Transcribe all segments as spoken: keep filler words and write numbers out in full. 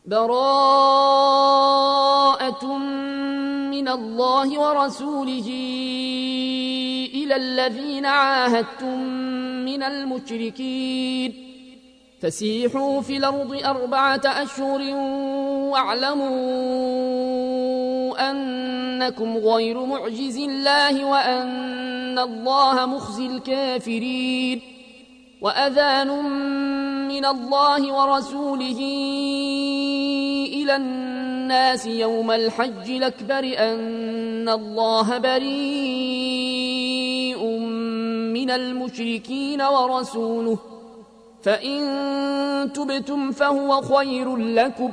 براءة من الله ورسوله إلى الذين عاهدتم من المشركين فسيحوا في الأرض أربعة أشهر واعلموا أنكم غير معجز الله وأن الله مخزي الكافرين وأذان من الله ورسوله إلى الناس يوم الحج الأكبر أن الله بريء من المشركين ورسوله فإن تبتم فهو خير لكم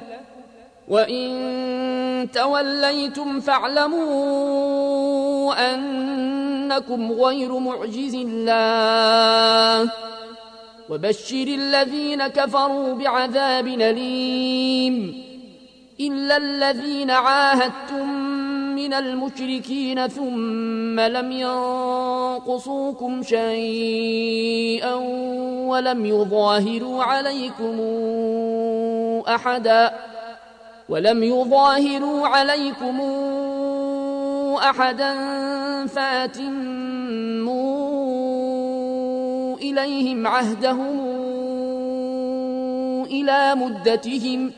وإن توليتم فاعلموا أنكم غير معجز الله وبشر الذين كفروا بعذاب أليم إلا الذين عاهدتم من المشركين ثم لم ينقصوكم شيئا ولم يظاهروا عليكم أحدا ولم يظاهروا عليكم أحدا فأتموا إليهم عهدهم إلى مدتهم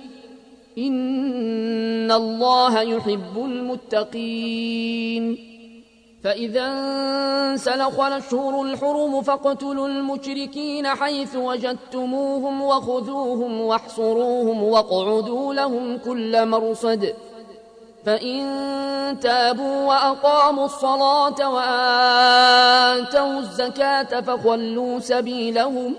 إن الله يحب المتقين فإذا انسلخ الأشهر الحرم فاقتلوا المشركين حيث وجدتموهم وخذوهم واحصروهم واقعدوا لهم كل مرصد فإن تابوا وأقاموا الصلاة وآتوا الزكاة فخلوا سبيلهم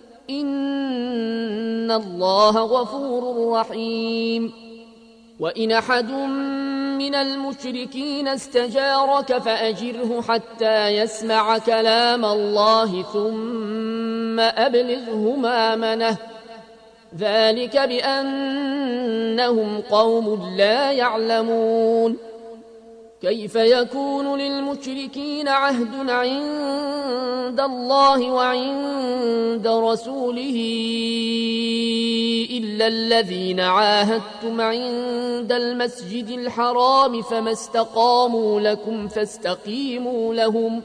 إن الله غفور رحيم وإن أحد من المشركين استجارك فأجره حتى يسمع كلام الله ثم أبلغه مأمنه ذلك بأنهم قوم لا يعلمون كيف يكون للمشركين عهد عند الله وعند رسوله إلا الذين عاهدتم عند المسجد الحرام فما استقاموا لكم فاستقيموا لهم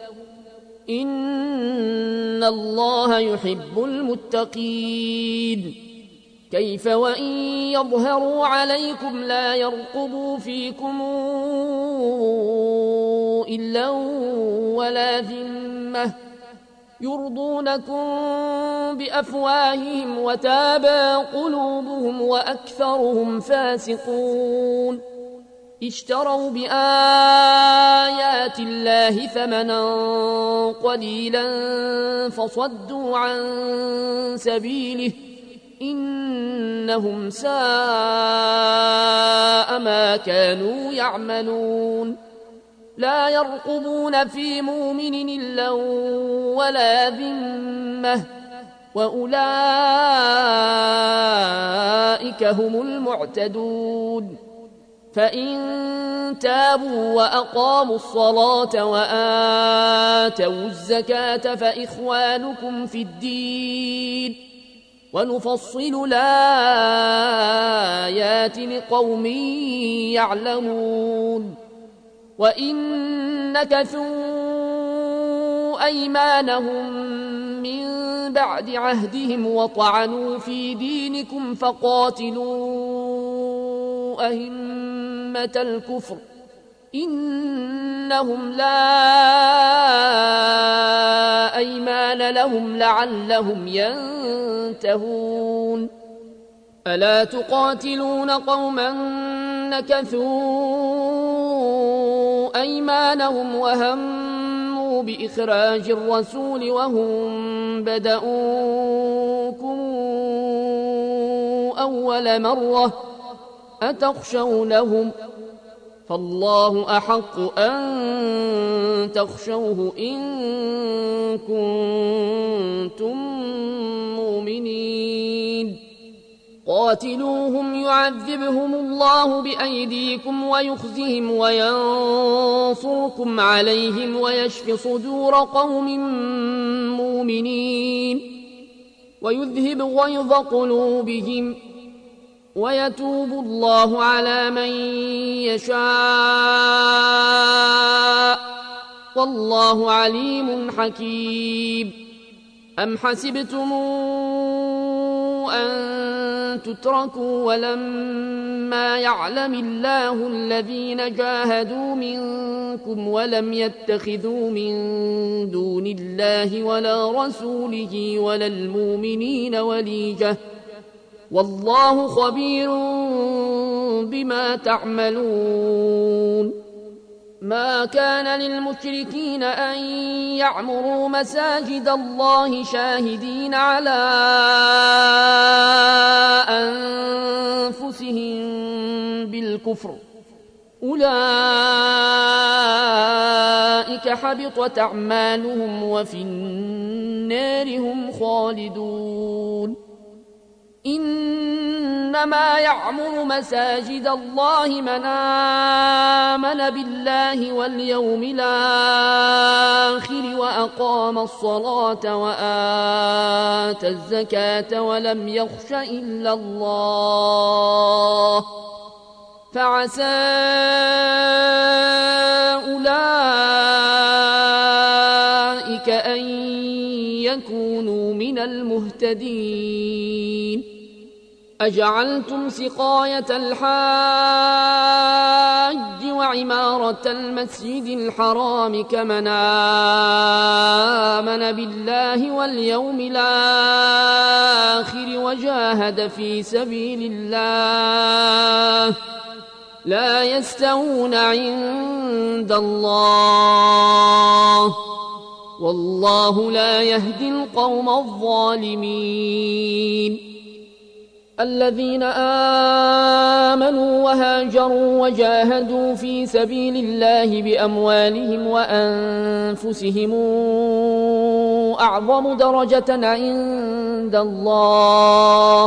إن الله يحب المتقين كيف وإن يظهروا عليكم لا يرقبوا فيكم إلا ولا ذمة يرضونكم بأفواههم وتابى قلوبهم وأكثرهم فاسقون اشتروا بآيات الله ثمنا قليلا فصدوا عن سبيله إنهم ساء ما كانوا يعملون لا يرقبون في مؤمن إلا ولا ذمة وأولئك هم المعتدون فإن تابوا وأقاموا الصلاة وآتوا الزكاة فإخوانكم في الدين ونفصل الآيات لقوم يعلمون وإن نكثوا أيمانهم من بعد عهدهم وطعنوا في دينكم فقاتلوا أئمة الكفر إنهم لا أيمان لهم لعلهم ينتهون ألا تقاتلون قوما نكثوا أيمانهم وهموا بإخراج الرسول وهم بدؤوكم أول مرة أتخشونهم فالله أحق أن تخشوه إن كنتم مؤمنين قاتلوهم يعذبهم الله بأيديكم ويخزهم وينصركم عليهم ويشف صدور قوم مؤمنين ويذهب غيظ قلوبهم ويتوب الله على من يشاء والله عليم حكيم. أم حسبتم أن تتركوا ولما يعلم الله الذين جاهدوا منكم ولم يتخذوا من دون الله ولا رسوله ولا المؤمنين وليجة والله خبير بما تعملون. ما كان للمشركين أن يعمروا مساجد الله شاهدين على أنفسهم بالكفر أولئك حبطت أعمالهم وفي النار هم خالدون. إنما يعمر مساجد الله من آمن بالله واليوم الآخر وأقام الصلاة وآتى الزكاة ولم يخش إلا الله فعسى أولئك أن يكونوا من المهتدين. أجعلتم سقاية الحاج وعمارة المسجد الحرام كمن آمن بالله واليوم الآخر وجاهد في سبيل الله لا يستوون عند الله والله لا يهدي القوم الظالمين. الذين آمنوا وهاجروا وجاهدوا في سبيل الله بأموالهم وأنفسهم أعظم درجة عند الله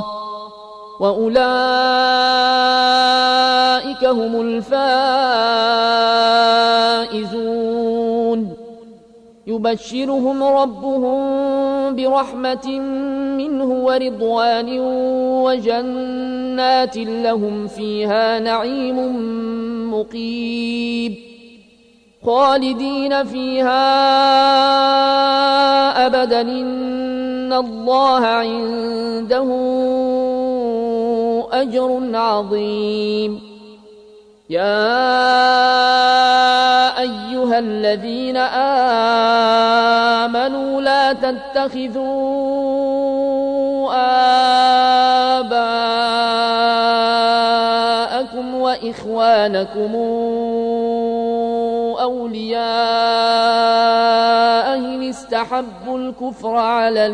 وأولئك هم الفائزون. يبشرهم ربهم برحمة منه ورضوان وجنات لهم فيها نعيم مقيم خالدين فيها أبدا إن الله عنده أجر عظيم. يا أيها الذين آمنوا لا تتخذوا آباءكم وإخوانكم أولياء إن استحبوا الكفر على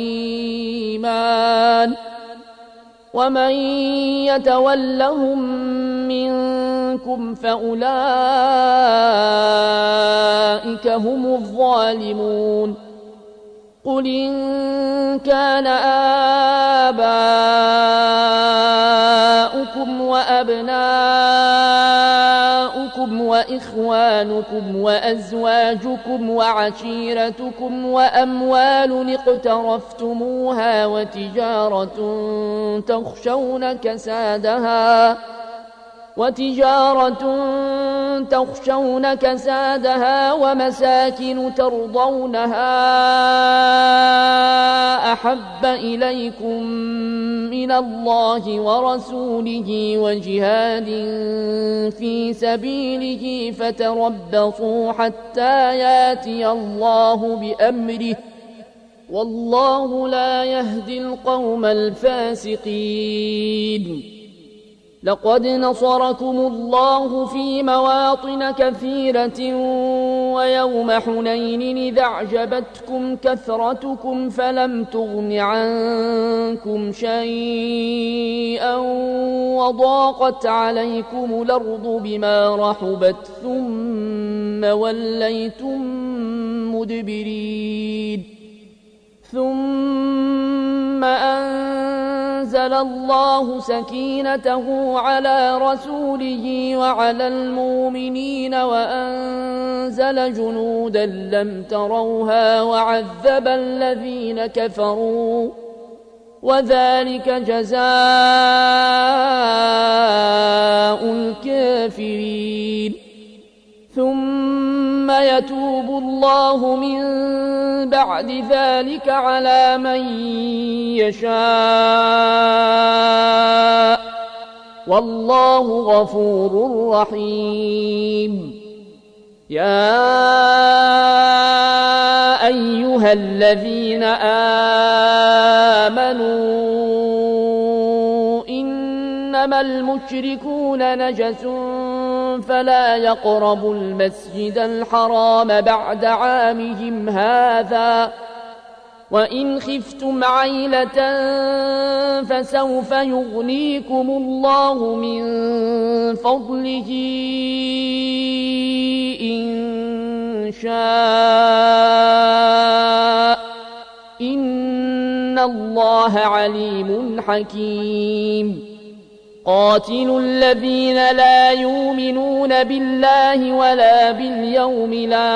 الإيمان ومن يتولهم منكم فأولئك هم الظالمون. قل إن كان آباؤكم وأبناؤكم وإخوانكم وأزواجكم وعشيرتكم وأموال اقترفتموها وتجارة تخشون كسادها وتجارة تخشون كسادها ومساكن ترضونها أحب إليكم من الله ورسوله وجهاد في سبيله فتربصوا حتى ياتي الله بأمره والله لا يهدي القوم الفاسقين. لقد نصركم الله في مواطن كثيرة ويوم حنين إذ أعجبتكم كثرتكم فلم تغن عنكم شيئا وضاقت عليكم الأرض بما رحبت ثم وليتم مدبرين. ثم أنزل الله سكينته على رسوله وعلى المؤمنين وأنزل جنودا لم تروها وعذب الذين كفروا وذلك جزاء الكافرين. ثم يتوب الله من بعد ذلك على من يشاء والله غفور رحيم. يا أيها الذين آمنوا إنما المشركون نجس فلا يقربوا المسجد الحرام بعد عامهم هذا وإن خفتم عيلة فسوف يغنيكم الله من فضله إن شاء إن الله عليم حكيم. قاتلوا الذين لا يؤمنون بالله ولا باليوم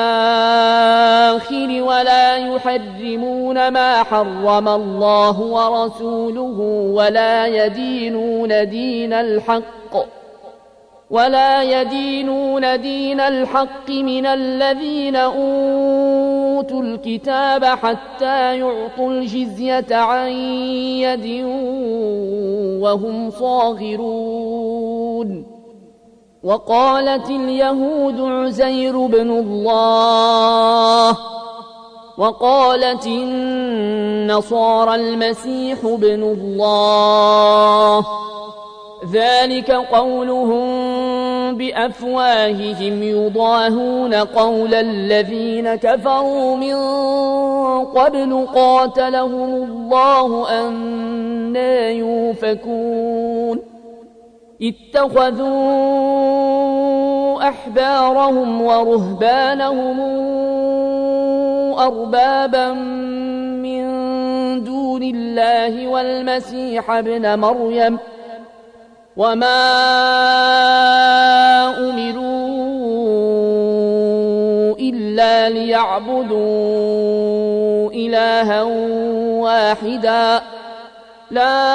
الآخر ولا يحرمون ما حرم الله ورسوله ولا يدينون دين الحق ولا يدينون دين الحق من الذين أوتوا الكتاب حتى يعطوا الجزية عن يد وهم صاغرون. وقالت اليهود عزير بن الله وقالت النصارى المسيح بن الله ذلك قولهم بأفواههم يضاهون قول الذين كفروا من قبل قاتلهم الله أنى يؤفكون. اتخذوا أحبارهم ورهبانهم أربابا من دون الله والمسيح ابن مريم وما أمروا إلا ليعبدوا إلها واحدا لا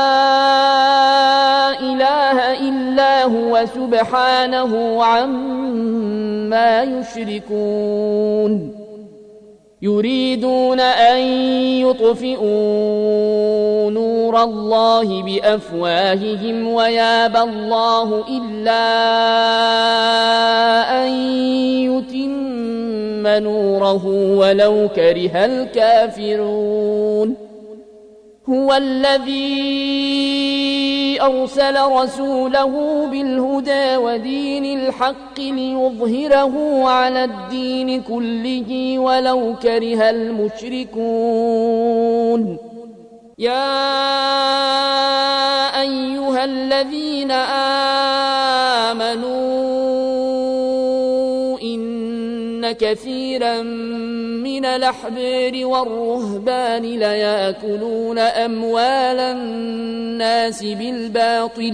إله إلا هو سبحانه عما يشركون. يريدون أن يطفئوا نور الله بأفواههم ويابى الله إلا أن يتم نوره ولو كره الكافرون. هو الذي أرسل رسوله بالهدى ودين الحق ليظهره على الدين كله ولو كره المشركون. يا أيها الذين آمنوا إن كثيرا من الأحبار والرهبان ليأكلون أموال الناس بالباطل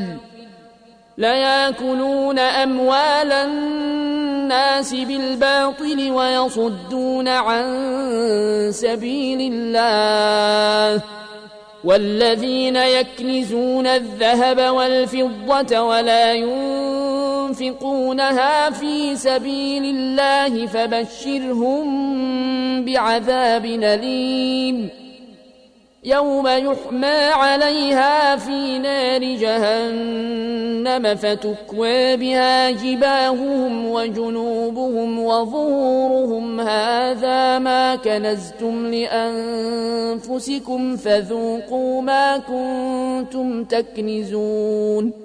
ليأكلون أموال الناس بالباطل ويصدون عن سبيل الله. والذين يكنزون الذهب والفضة ولا ينفقونها في سبيل الله فبشرهم بعذاب أليم يوم يحمى عليها في نار جهنم فتكوى بها جباههم وجنوبهم وظهورهم هذا ما كنزتم لأنفسكم فذوقوا ما كنتم تكنزون.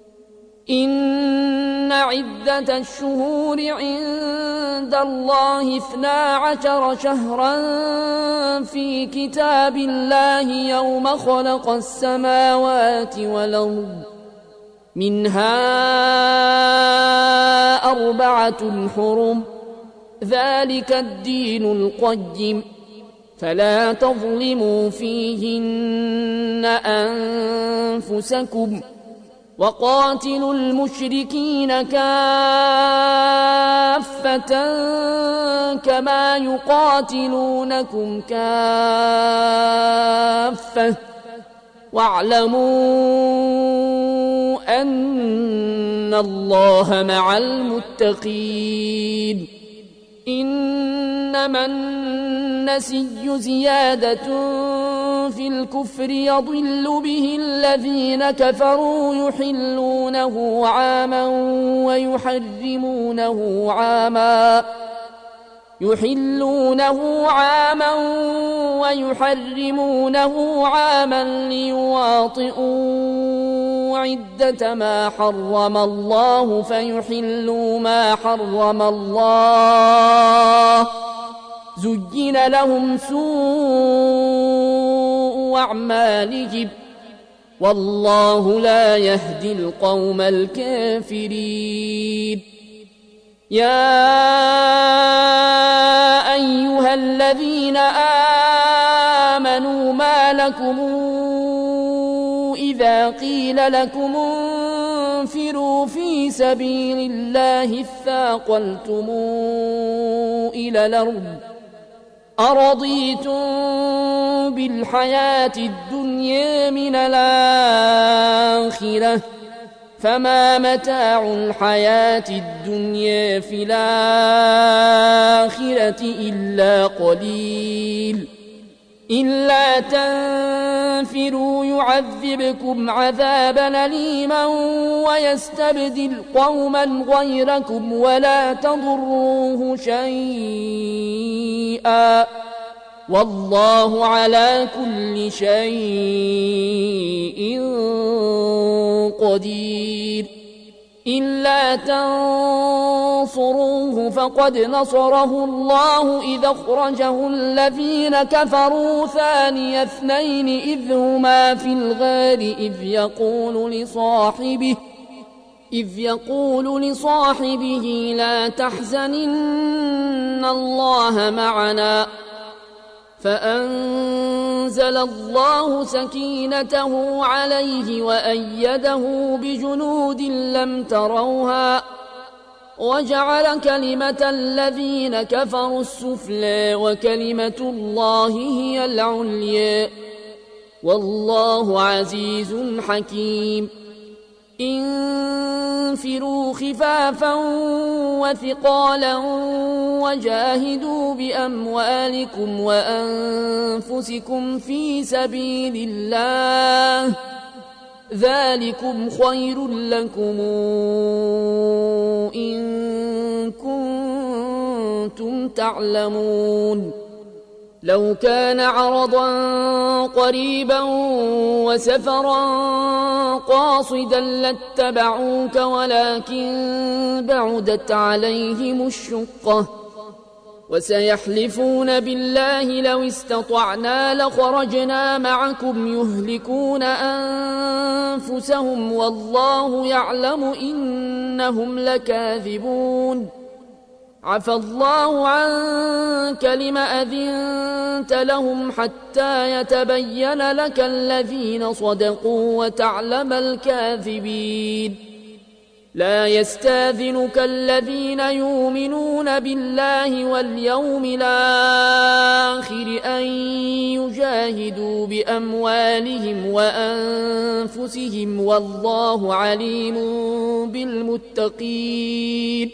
إن عدة الشهور عند الله اثنا عشر شهرا في كتاب الله يوم خلق السماوات والأرض منها أربعة حرم ذلك الدين القيم فلا تظلموا فيهن أنفسكم وقاتلوا المشركين كافة كما يقاتلونكم كافة واعلموا أن الله مع المتقين إنما النسي زيادة في الكفر يضل به الذين كفروا يحلونه عاما ويحرمونه عاما يحلونه عاما ويحرمونه عاما ليواطئوا عدة ما حرم الله فيحلوا ما حرم الله زين لهم سوء أعمالهم والله لا يهدي القوم الكافرين يا أيها الذين آمنوا ما لكم إذا قيل لكم انفروا في سبيل الله اثاقلتم إلى الأرض أرضيتم بالحياة الدنيا من الآخرة فما متاع الحياة الدنيا في الآخرة إلا قليل إلا تنفروا يعذبكم عذابا أليما ويستبدل قوما غيركم ولا تضروه شيئا والله على كل شيء قدير إلا تنصروه فقد نصره الله إذ أخرجه الذين كفروا ثاني اثنين إذ هما في الغار إذ يقول لصاحبه إذ يقول لصاحبه لا تحزن إن الله معنا فأنزل الله سكينته عليه وأيده بجنود لم تروها وجعل كلمة الذين كفروا السفلى وكلمة الله هي العليا والله عزيز حكيم انفروا خفافا وثقالا وجاهدوا بأموالكم وأنفسكم في سبيل الله ذلكم خير لكم إن كنتم تعلمون لو كان عرضا قريبا وسفرا قاصدا لاتبعوك ولكن بعدت عليهم الشقة وسيحلفون بالله لو استطعنا لخرجنا معكم يهلكون أنفسهم والله يعلم إنهم لكاذبون عفى الله عنك لم أذنت لهم حتى يتبين لك الذين صدقوا وتعلم الكاذبين لا يستاذنك الذين يؤمنون بالله واليوم الآخر أن يجاهدوا بأموالهم وأنفسهم والله عليم بالمتقين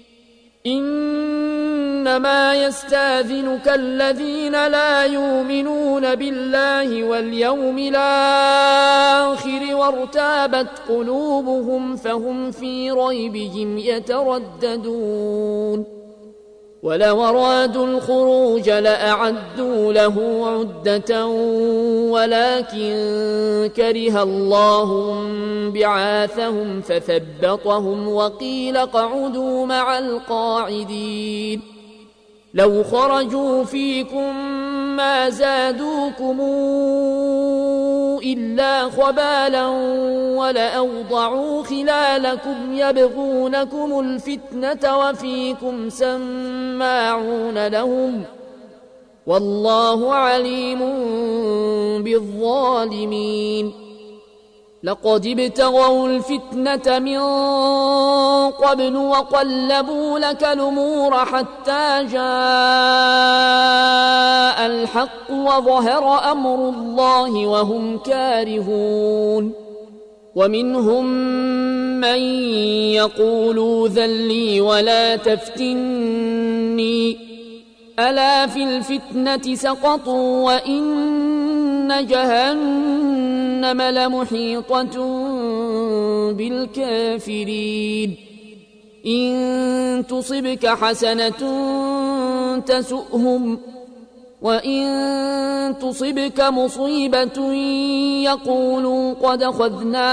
إنما يستاذنك الذين لا يؤمنون بالله واليوم الآخر وارتابت قلوبهم فهم في ريبهم يترددون ولو أرادوا الخروج لأعدوا له عدة ولكن كره الله بعاثهم فثبطهم وقيل اقعدوا مع القاعدين لو خرجوا فيكم ما زادوكم إلا خبالا ولأوضعوا خلالكم يبغونكم الفتنة وفيكم سماعون لهم والله عليم بالظالمين لقد ابتغوا الفتنة من قبل وقلبوا لك الأمور حتى جاء الحق وظهر أمر الله وهم كارهون ومنهم من يقول ذل لي ولا تفتني ألا في الفتنة سقطوا وإن جهنم لمحيطة بالكافرين إن تصبك حسنة تسؤهم وإن تصبك مصيبة يقولوا قد أخذنا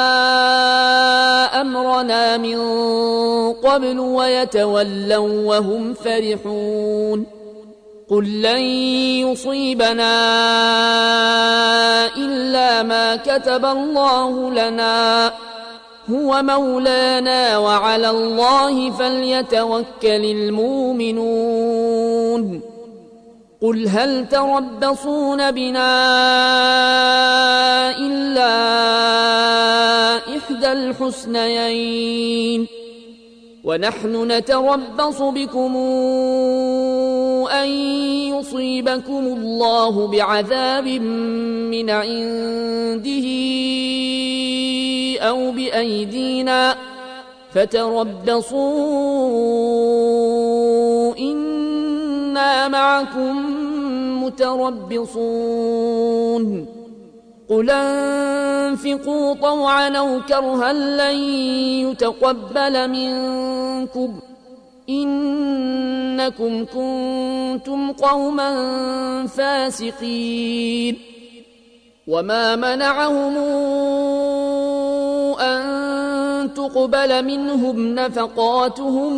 أمرنا من قبل ويتولوا وهم فرحون قل لن يصيبنا إلا ما كتب الله لنا هو مولانا وعلى الله فليتوكل المؤمنون قل هل تربصون بنا إلا إحدى الحسنيين ونحن نتربص بكم أن يصيبكم الله بعذاب من عنده أو بأيدينا فتربصوا إنا معكم متربصون قل انفقوا طوعا أو كرها لن يتقبل منكم إنكم كنتم قوما فاسقين وما منعهم أن تقبل منهم نفقاتهم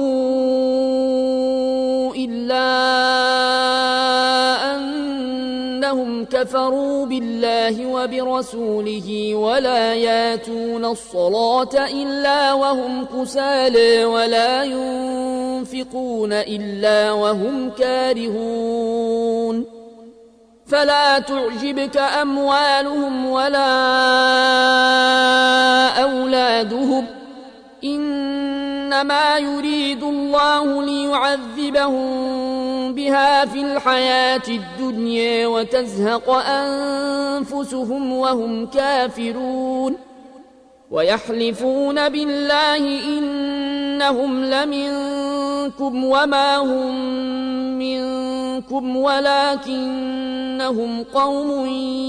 إلا أنهم كفروا بالله وبرسوله ولا ياتون الصلاة إلا وهم كسالى ولا ينفقون إلا وهم كارهون فلا تعجبك أموالهم ولا أولادهم إنما يريد الله ليعذبهم بها في الحياة الدنيا وتزهق أنفسهم وهم كافرون ويحلفون بالله إنهم لمنكم وما هم منكم ولكنهم قوم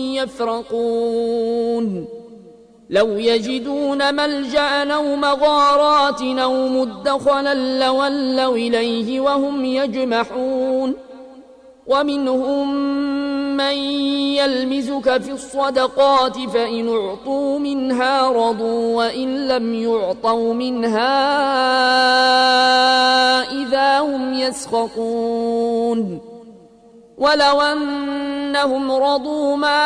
يفرقون لو يجدون ملجأ أو مغارات أو مدخلا لولوا إليه وهم يجمحون ومنهم من يلمزك في الصدقات فإن أعطوا منها رضوا وإن لم يعطوا منها إذا هم يسخطون ولو أنهم رضوا ما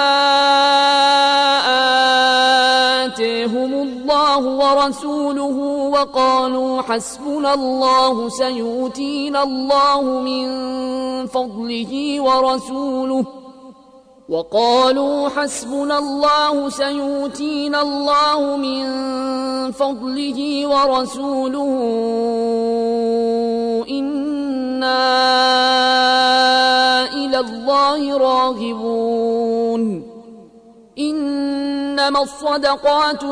آتاهم الله ورسوله وقالوا حسبنا الله سيؤتينا الله من فضله ورسوله وقالوا حسبنا الله سيؤتينا الله من فضله ورسوله إنا إلى الله راغبون إنما الصدقات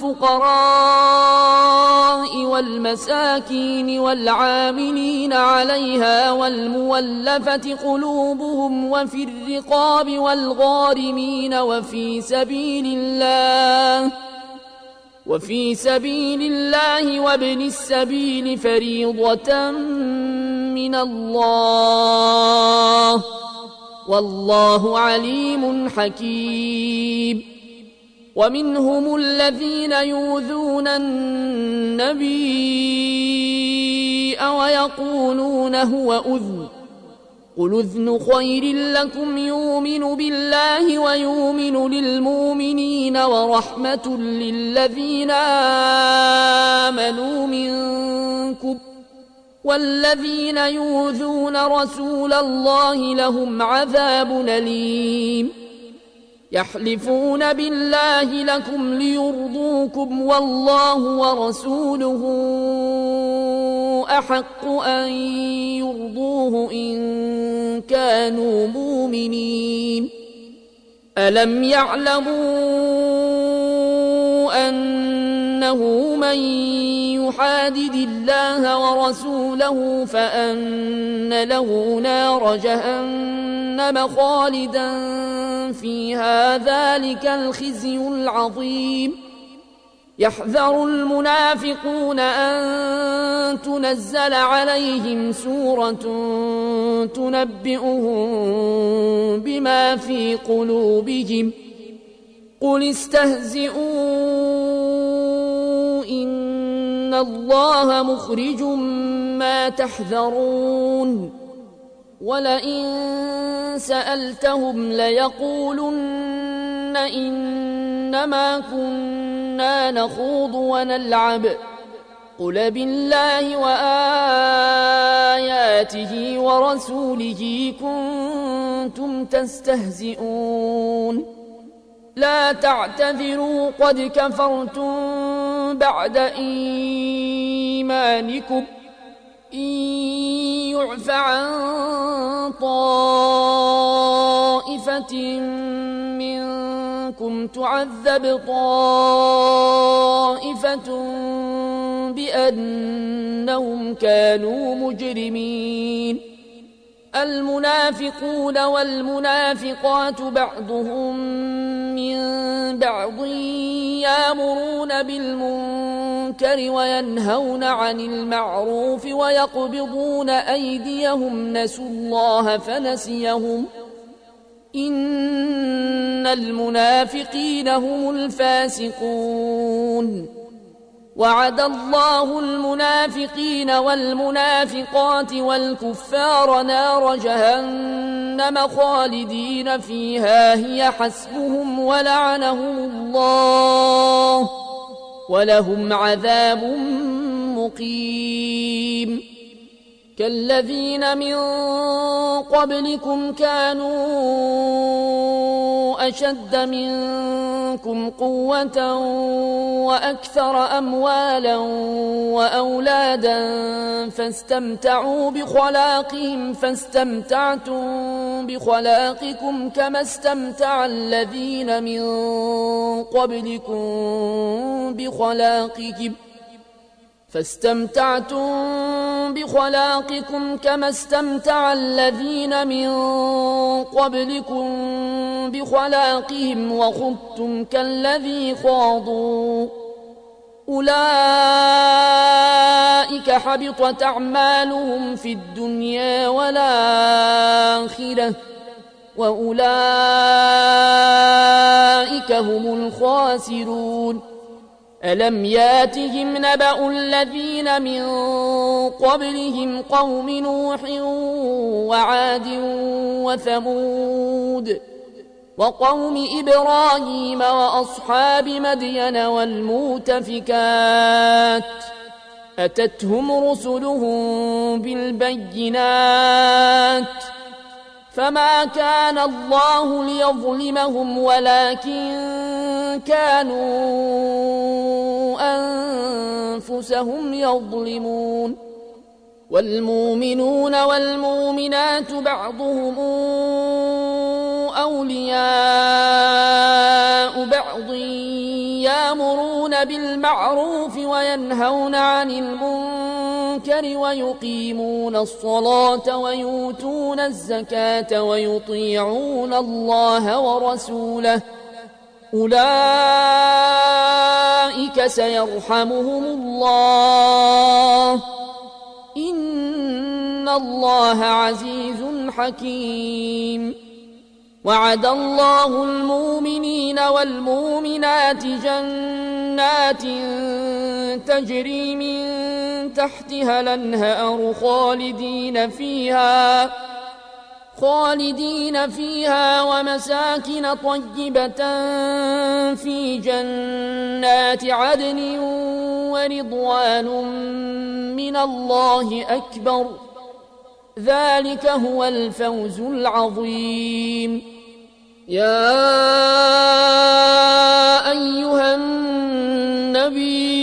للفقراء والمساكين والعاملين عليها والمولفة قلوبهم وفي الرقاب والغارمين وفي سبيل الله وفي سبيل الله وابن السبيل فريضة من الله والله عليم حكيم ومنهم الذين يؤذون النبي ويقولون هو أذن قل أذن خير لكم يؤمن بالله ويؤمن للمؤمنين ورحمة للذين آمنوا منكم والذين يؤذون رسول الله لهم عذاب أليم يحلفون بالله لكم ليرضوكم والله ورسوله أحق أن يرضوه إن كانوا مؤمنين. ألم يعلموا أنه من يحادد الله ورسوله فأن له نار جهنم خالدا فيها ذلك الخزي العظيم. يحذر المنافقون أن تنزل عليهم سورة تنبئهم بما في قلوبهم قل استهزئوا إن الله مخرج ما تحذرون. ولئن سألتهم ليقولن إنما كنا نخوض ونلعب قل بالله وآياته ورسوله كنتم تستهزئون. لا تعتذروا قد كفرتم بعد إيمانكم إن يعف عن طائفة منكم تعذب طائفة بأنهم كانوا مجرمين. المنافقون والمنافقات بعضهم من بعض يأمرون بالمنكر وينهون عن المعروف ويقبضون أيديهم نسوا الله فنسيهم إن المنافقين هم الفاسقون. وعد الله المنافقين والمنافقات والكفار نار جهنم خالدين فيها هي حسبهم ولعنهم الله ولهم عذاب مقيم. كالذين من قبلكم كانوا أشد منكم قوة وأكثر أموالا وأولادا فاستمتعوا بخلاقهم فاستمتعتم بخلاقكم كما استمتع الذين من قبلكم بخلاقهم فاستمتعتم بخلاقكم كما استمتع الذين من قبلكم بخلاقهم وخضتم كالذي خاضوا أولئك حبطت أعمالهم في الدنيا والآخرة وأولئك هم الخاسرون. ألم ياتهم نبأ الذين من قبلهم قوم نوح وعاد وثمود وقوم إبراهيم وأصحاب مدين والمؤتفكات أتتهم رسلهم بالبينات فما كان الله ليظلمهم ولكن كانوا أنفسهم يظلمون. والمؤمنون والمؤمنات بعضهم أولياء بعض يأمرون بالمعروف وينهون عن المنكر ويقيمون الصلاة ويؤتون الزكاة ويطيعون الله ورسوله أولئك سيرحمهم الله إن الله عزيز حكيم. وعد الله المؤمنين والمؤمنات جنات تجري من تحتها الأنهار خالدين فيها خالدين فيها ومساكن طيبة في جنات عدن ورضوان من الله أكبر ذلك هو الفوز العظيم. يا أيها النبي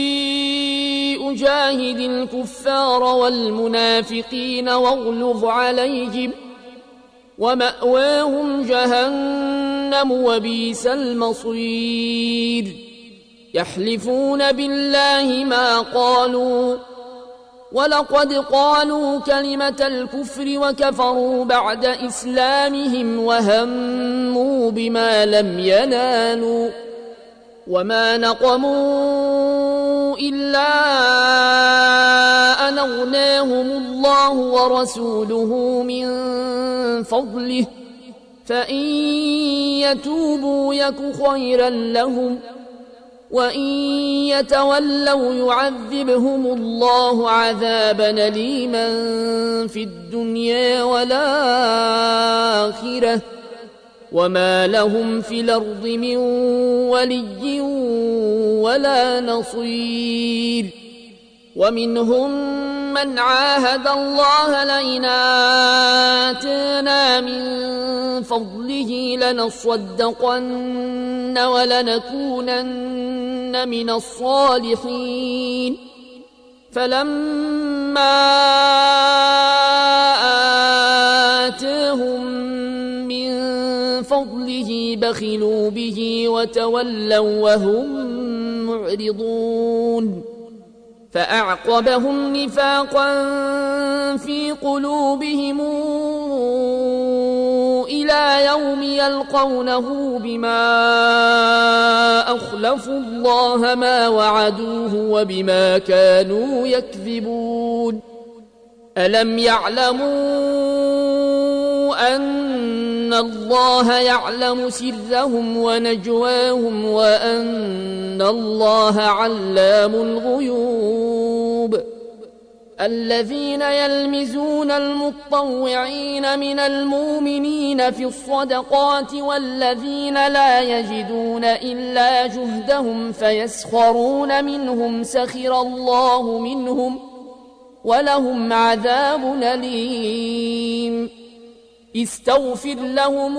أجاهد الكفار والمنافقين واغلظ عليهم ومأواهم جهنم وبئس المصير يحلفون بالله ما قالوا ولقد قالوا كلمة الكفر وكفروا بعد إسلامهم وهموا بما لم ينالوا وما نقموا إلا أن أغناهم الله ورسوله من فضله فإن يتوبوا يك خيرا لهم وإن يتولوا يعذبهم الله عذابا أليما في الدنيا والآخرة وما لهم في الأرض من ولي ولا نصير ومنهم من عاهد الله لئن آتانا من فضله لنصدقن ولنكونن من الصالحين فلما آتاهم من فضله بخلوا به وتولوا وهم معرضون فأعقبهم نفاقا في قلوبهم إلى يوم يلقونه بما أخلفوا الله ما وعدوه وبما كانوا يكذبون ألم يعلموا أن الله يعلم سرهم ونجواهم وأن الله علام الغيوب الذين يلمزون المطوعين من المؤمنين في الصدقات والذين لا يجدون إلا جهدهم فيسخرون منهم سخر الله منهم ولهم عذاب أليم استغفر لهم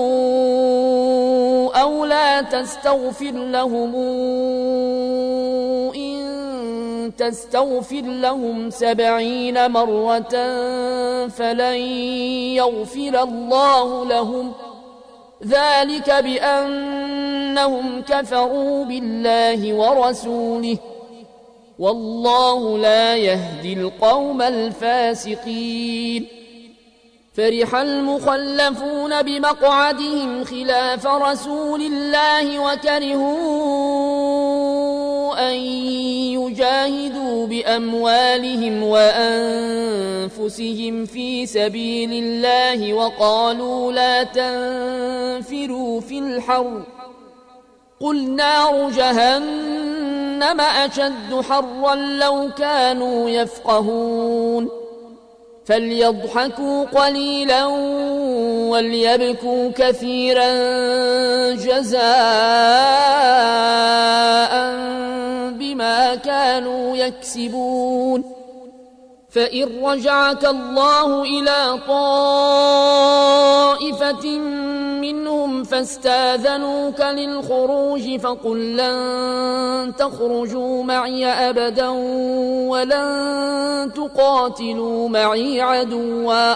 أو لا تستغفر لهم إن تستغفر لهم سبعين مرة فلن يغفر الله لهم ذلك بأنهم كفروا بالله ورسوله والله لا يهدي القوم الفاسقين فرح المخلفون بمقعدهم خلاف رسول الله وكرهوا أن يجاهدوا بأموالهم وأنفسهم في سبيل الله وقالوا لا تنفروا في الحر قل نار جهنم أشد حرا لو كانوا يفقهون فليضحكوا قليلا وليبكوا كثيرا جزاء بما كانوا يكسبون فإن رجعك الله إلى طائفة منهم فاستاذنوك للخروج فقل لن تخرجوا معي أبدا ولن تقاتلوا معي عدوا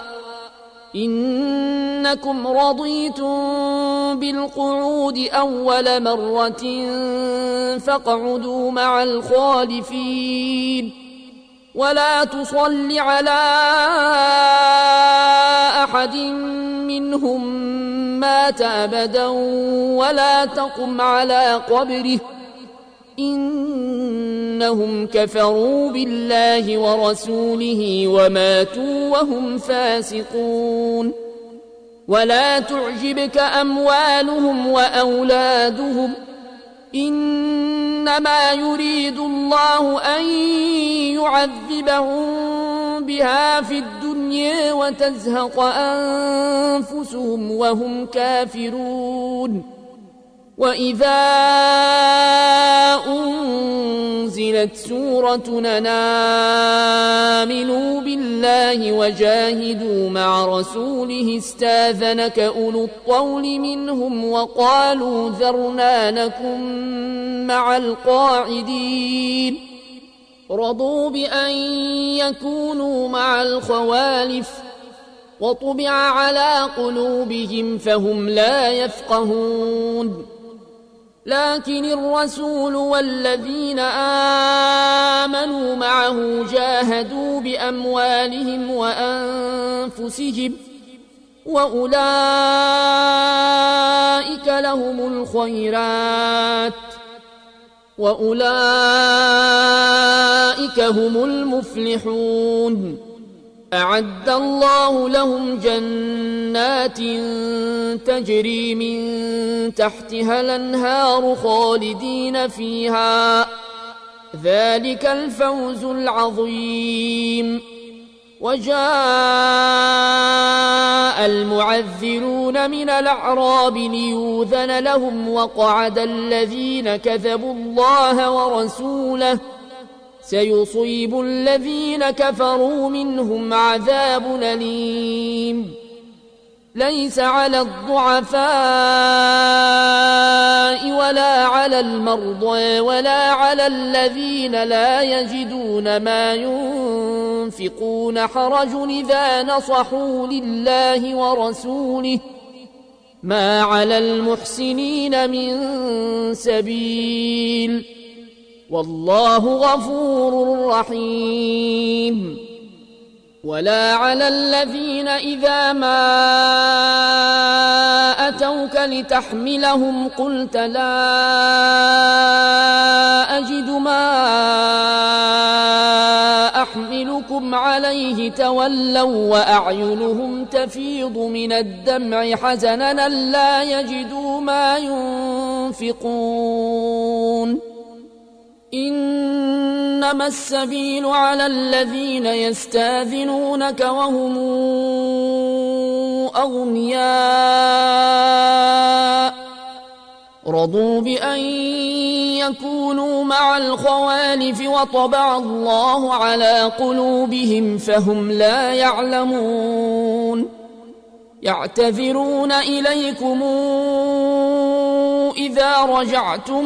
إنكم رضيتم بالقعود أول مرة فاقعدوا مع الخالفين ولا تصل على أحد منهم مات أبدا ولا تقم على قبره إنهم كفروا بالله ورسوله وماتوا وهم فاسقون ولا تعجبك أموالهم وأولادهم إنما يريد الله أن يعذبهم بها في الدنيا وتزهق أنفسهم وهم كافرون وإذا أنزلت سورة أن آمنوا بالله وجاهدوا مع رسوله استاذنك أولو الطول منهم وقالوا ذرنا نكن مع القاعدين رضوا بأن يكونوا مع الخوالف وطبع على قلوبهم فهم لا يفقهون لكن الرسول والذين آمنوا معه جاهدوا بأموالهم وأنفسهم وأولئك لهم الخيرات وأولئك هم المفلحون أعد الله لهم جنات تجري من تحتها الأنهار خالدين فيها ذلك الفوز العظيم وجاء المعذرون من الأعراب ليؤذن لهم وقعد الذين كذبوا الله ورسوله سيصيب الذين كفروا منهم عذاب أليم ليس على الضعفاء ولا على المرضى ولا على الذين لا يجدون ما ينفقون حرج إذا نصحوا لله ورسوله ما على المحسنين من سبيل والله غفور رحيم ولا على الذين إذا ما أتوك لتحملهم قلت لا أجد ما أحملكم عليه تولوا وأعينهم تفيض من الدمع حزنا لا يجدوا ما ينفقون إنما السبيل على الذين يستاذنونك وهم أغنياء رضوا بأن يكونوا مع الخوالف وطبع الله على قلوبهم فهم لا يعلمون يعتذرون إليكم إذا رجعتم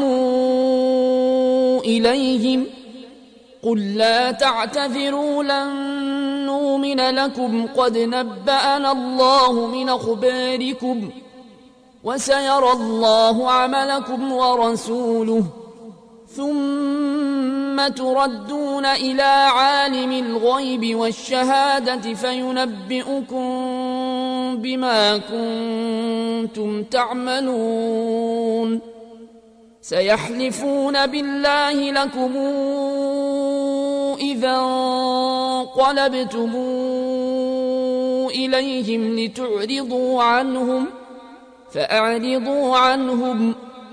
إليهم قل لا تعتذروا لن نؤمن لكم قد نبأنا الله من أخباركم وسيرى الله عملكم ورسوله ثم تردون إلى عالم الغيب والشهادة فينبئكم بما كنتم تعملون سيحلفون بالله لكم إذا انقلبتم إليهم لتعرضوا عنهم فأعرضوا عنهم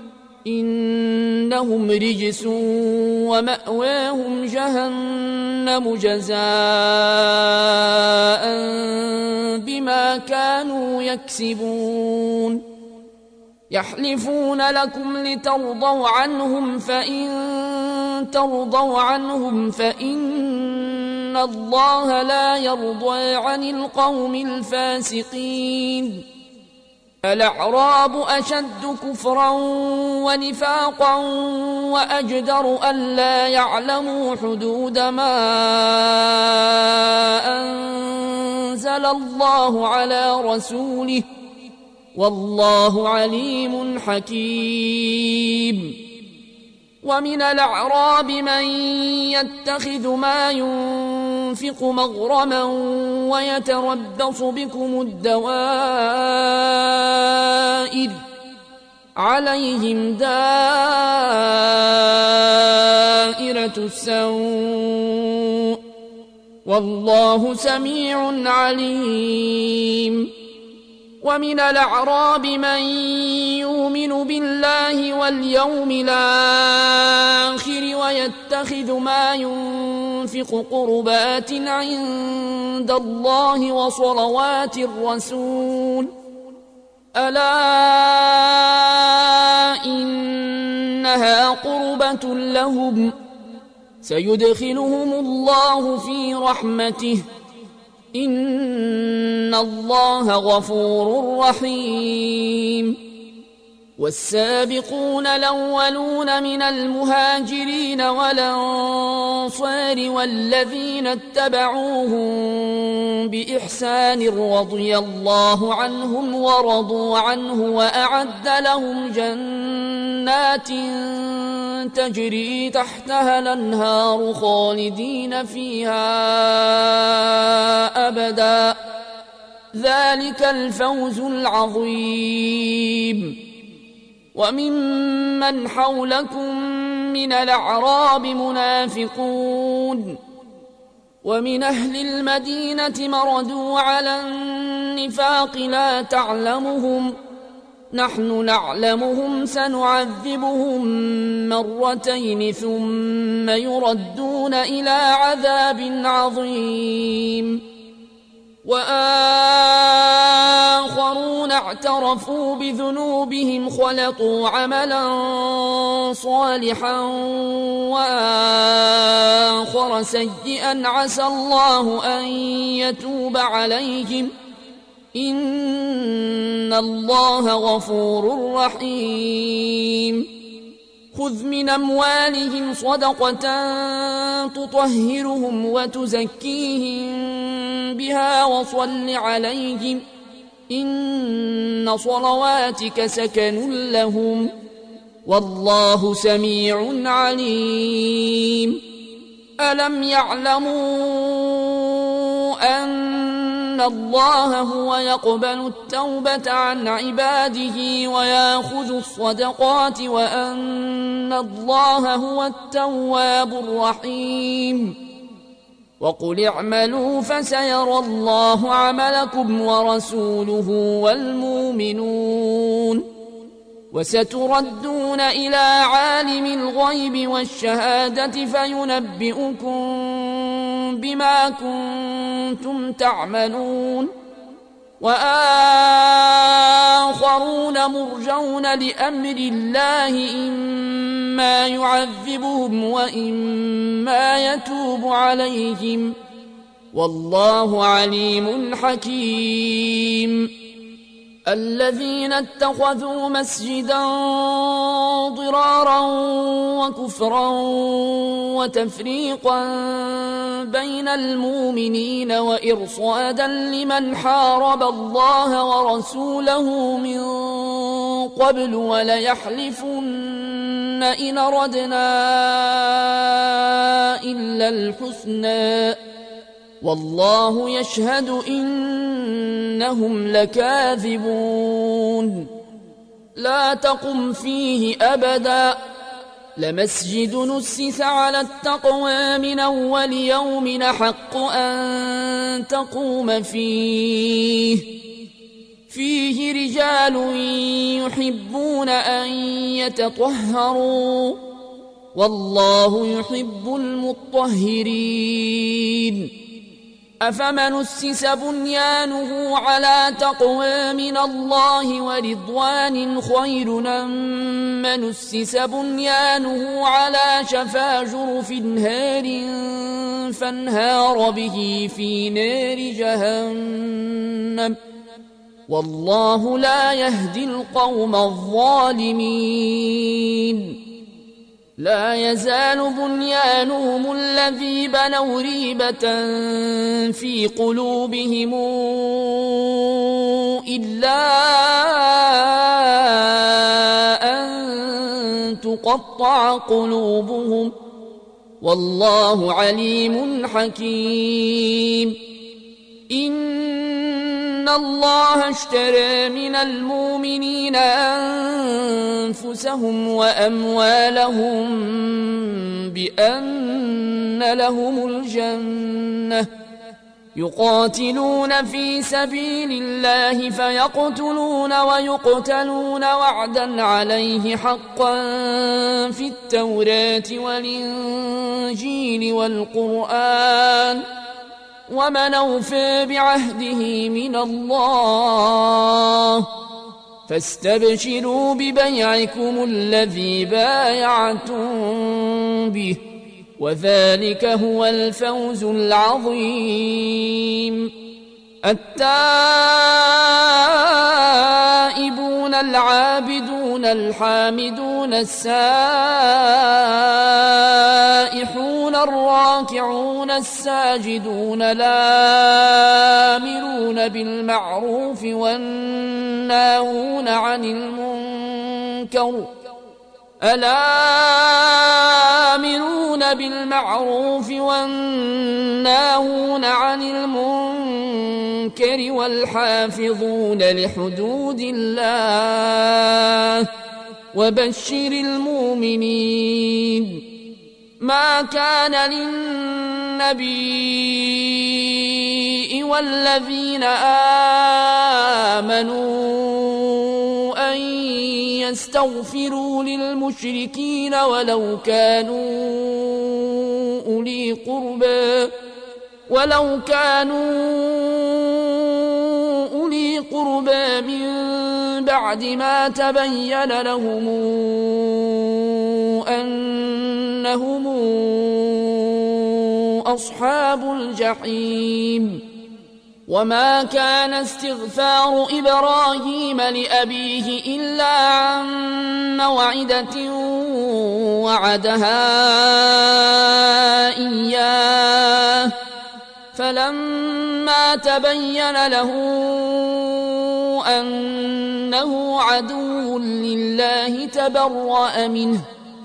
إنهم رجس ومأواهم جهنم جزاء بما كانوا يكسبون يحلفون لكم لترضوا عنهم فإن ترضوا عنهم فإن الله لا يرضى عن القوم الفاسقين الأعراب أشد كفرا ونفاقا وأجدر ألا يعلموا حدود ما أنزل الله على رسوله والله عليم حكيم ومن الأعراب من يتخذ ما ينفق مغرما ويتربص بكم الدوائر عليهم دائرة السوء والله سميع عليم ومن الأعراب من يؤمن بالله واليوم الآخر ويتخذ ما ينفق قربات عند الله وصلوات الرسول ألا إنها قربة لهم سيدخلهم الله في رحمته إن الله غفور رحيم والسابقون الأولون من المهاجرين والأنصار والذين اتبعوهم بإحسان رضي الله عنهم ورضوا عنه وأعد لهم جنات تجري تحتها الأنهار خالدين فيها أبدا ذلك الفوز العظيم وممن حولكم من الأعراب منافقون ومن أهل المدينة مردوا على النفاق لا تعلمهم نحن نعلمهم سنعذبهم مرتين ثم يردون إلى عذاب عظيم وآخرون اعترفوا بذنوبهم خلطوا عملا صالحا وآخر سيئا عسى الله أن يتوب عليهم إن الله غفور رحيم خذ من أموالهم صدقة تطهرهم وتزكيهم بها وصل عليهم إن صلواتك سكن لهم والله سميع عليم ألم يعلموا أن الله هو يقبل التوبة عن عباده ويأخذ الصدقات وأن الله هو التواب الرحيم وقل اعملوا فسيرى الله عملكم ورسوله والمؤمنون وستردون إلى عالم الغيب والشهادة فينبئكم بما كنتم تعملون وآخرون مرجون لأمر الله إما يعذبهم وإما يتوب عليهم والله عليم حكيم الذين اتخذوا مسجدا ضرارا وكفرا وتفريقا بين المؤمنين وإرصادا لمن حارب الله ورسوله من قبل وليحلفن إن أردنا إلا الحسنى والله يشهد إنهم لكاذبون لا تقم فيه أبدا لمسجد نسس على التقوى من أول يوم حق أن تقوم فيه فيه رجال يحبون أن يتطهروا والله يحب المطهرين أفمن أسس بنيانه على تقوى من الله ورضوان خير أم من أسس بنيانه على شفا جرف هار فانهار به في نار جهنم والله لا يهدي القوم الظالمين لا يزال بنيانهم الذي بنوا ريبة في قلوبهم إلا أن تقطع قلوبهم والله عليم حكيم إن الله اشترى من المؤمنين أنفسهم وأموالهم بأن لهم الجنة يقاتلون في سبيل الله فيقتلون ويقتلون وعدا عليه حقا في التوراة والإنجيل والقرآن ومن أوفى بعهده من الله فاستبشروا ببيعكم الذي بايعتم به وذلك هو الفوز العظيم. التائبون العابدون الحامدون السائحون الراكعون الساجدون الآمرون بالمعروف والناهون عن المنكر الآمرون بالمعروف والناهون عن المنكر والحافظون لحدود الله وبشر المؤمنين. ما كان للنبي والذين آمنوا أن يستغفروا للمشركين ولو كانوا أولي قربى ولو كانوا أولي قربى من بعد ما تبين لهم أنهم أصحاب الجحيم. وما كان استغفار إبراهيم لأبيه إلا عن موعدة وعدها إياه فلما تبين له أنه عدو لله تبرأ منه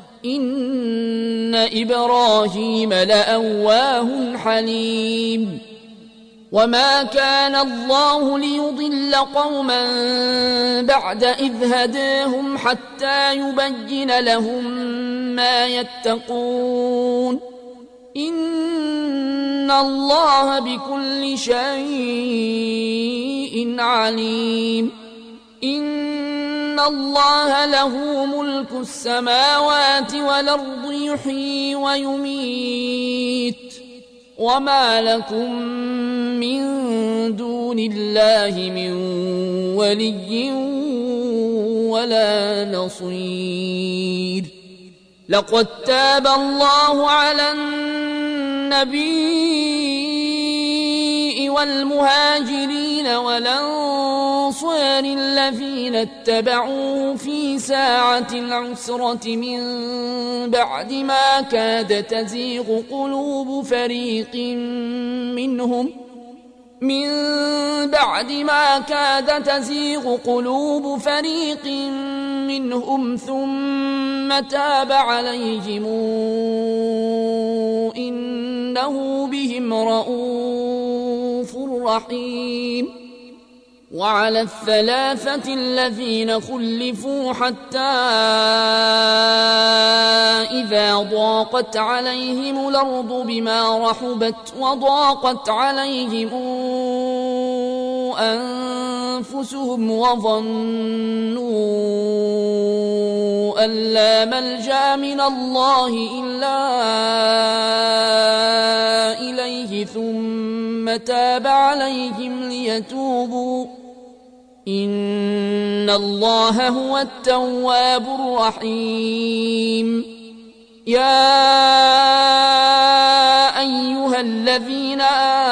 إن إبراهيم لأواه حليم. وما كان الله ليضل قوما بعد إذ هداهم حتى يبين لهم ما يتقون إن الله بكل شيء عليم. إن الله له ملك السماوات والأرض يحيي ويميت وما لكم من دون الله من ولي ولا نصير. لقد تاب الله على النبي والمهاجرين والأنصار الذين اتبعوه في ساعة العسرة من بعد ما كاد تزيغ قلوب فريق منهم من بعد ما كاد تزيغ قلوب فريق منهم ثم تاب عليهم إنه بهم رءوف رحيم. وعلى الثلاثة الذين خلفوا حتى إذا ضاقت عليهم الأرض بما رحبت وضاقت عليهم أنفسهم وظنوا أن لا ملجأ من الله إلا إليه ثم تاب عليهم ليتوبوا إن الله هو التواب الرحيم. يا أيها الذين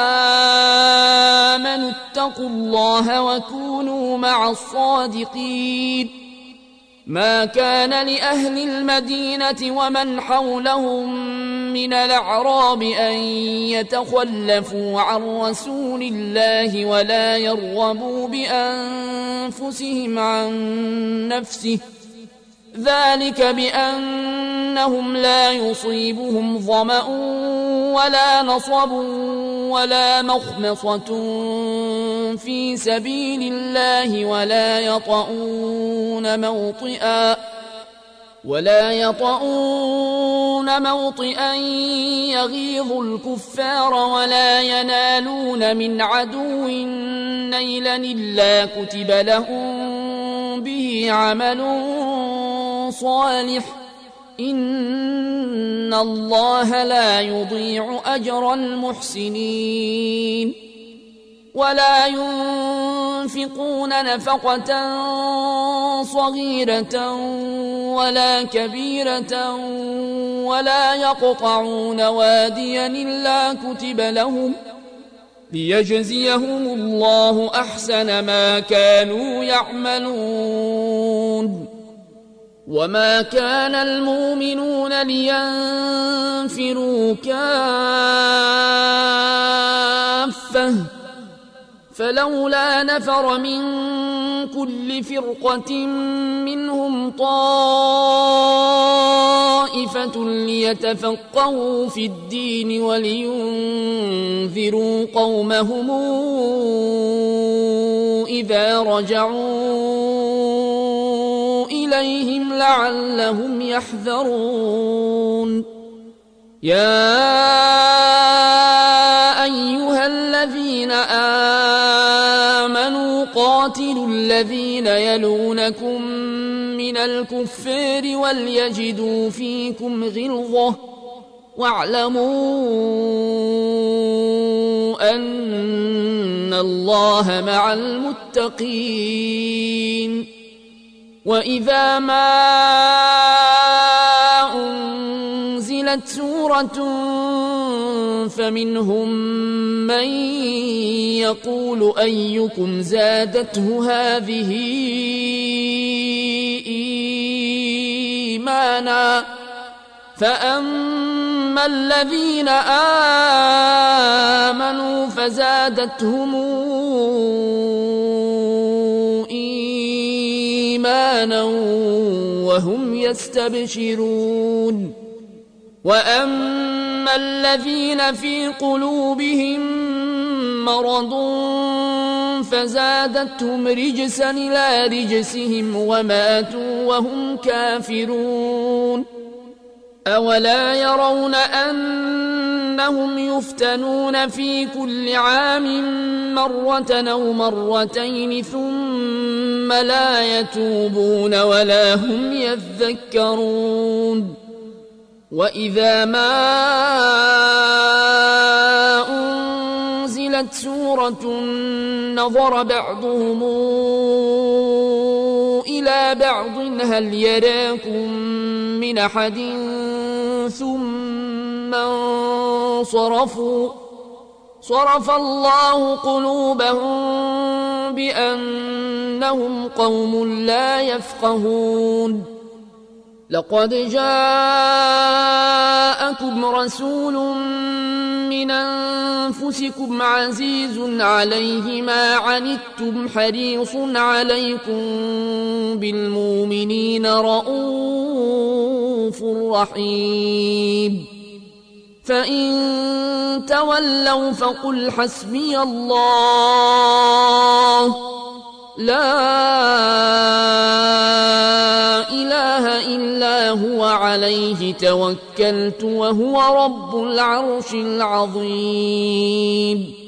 آمنوا اتقوا الله وكونوا مع الصادقين. ما كان لأهل المدينة ومن حولهم من الأعراب أن يتخلفوا عن رسول الله ولا يرغبوا بأنفسهم عن نفسه ذلك بأنهم لا يصيبهم ظمأ ولا نصب ولا مخمصة في سبيل الله ولا يطؤون موطئا ولا يطؤون موطئا يغيظ الكفار ولا ينالون من عدو نيلا إلا كتب لهم به عمل صالح إن الله لا يضيع أجر المحسنين. ولا ينفقون نفقة صغيرة ولا كبيرة ولا يقطعون واديا إلا كتب لهم ليجزيهم الله أحسن ما كانوا يعملون. وما كان المؤمنون لينفروا كافة فلولا نفر من كل فرقة منهم طائفة ليتفقهوا في الدين ولينذروا قومهم إذا رجعوا إليهم لعلهم يحذرون. يا أيها الذين آمنوا قاتلوا الذين يلونكم من الكفار وليجدوا فيكم غلظة واعلموا أن الله مع المتقين. وإذا ما أنزلت سورة فمنهم من يقول أيكم زادته هذه إيمانا فأما الذين آمنوا فزادتهم إيمانا وهم يستبشرون. وأما الذين في قلوبهم مرض فزادتهم رجسا إلى رجسهم وماتوا وهم كافرون. أولا يرون أنهم يفتنون في كل عام مرة أو مرتين ثم لا يتوبون ولا هم يذكرون. وإذا ما أنزلت سورة نظر بعضهم إلى بعض هل يراكم من أحد ثم انصرفوا صرف الله قلوبهم بأنهم قوم لا يفقهون. لقد جاءكم رسول من أنفسكم عزيز عليه ما عنتم حريص عليكم بالمؤمنين رؤوف رحيم. فإن تولوا فقل حسبي الله لا إله إلا هو عليه توكلت وهو رب العرش العظيم.